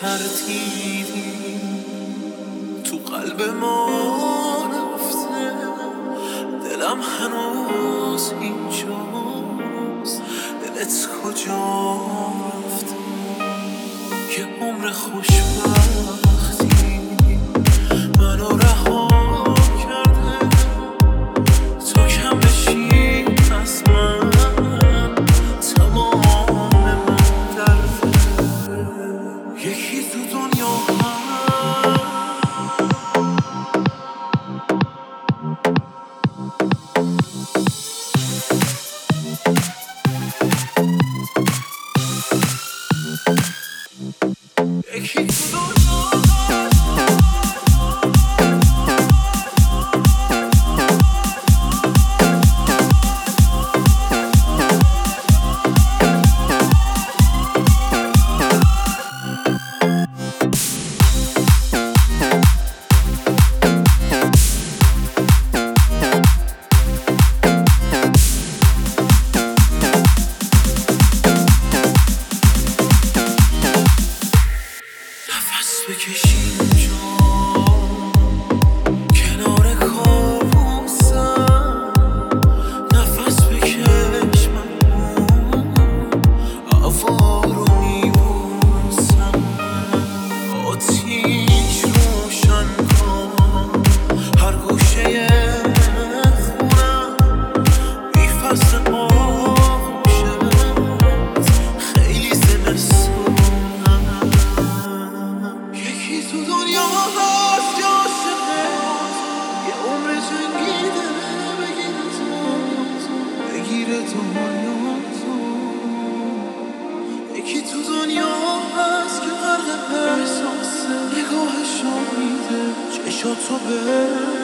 تردیدی تو قلب ما رفته، دلم هنوز اینجاست، دلت کجا رفته؟ یه عمر خوشبختی منو رها کرده، تو کم بشی از من تمام من درده. یکی تو دنیا یکی تو نفس بکشیم اینجا کنار کابوسم، نفس بکش من هوا رو میبوسم، آتیش روشن کن هر گوشه خونم، بی فصل آغوشت خیلی زمستونم. یکی تو دنیا هست که عاشقه، یه عمر جنگیده بگیره دنیا تو. یکی تو دنیا هست که غرق احساسه، نگاهشو میده چشاتو به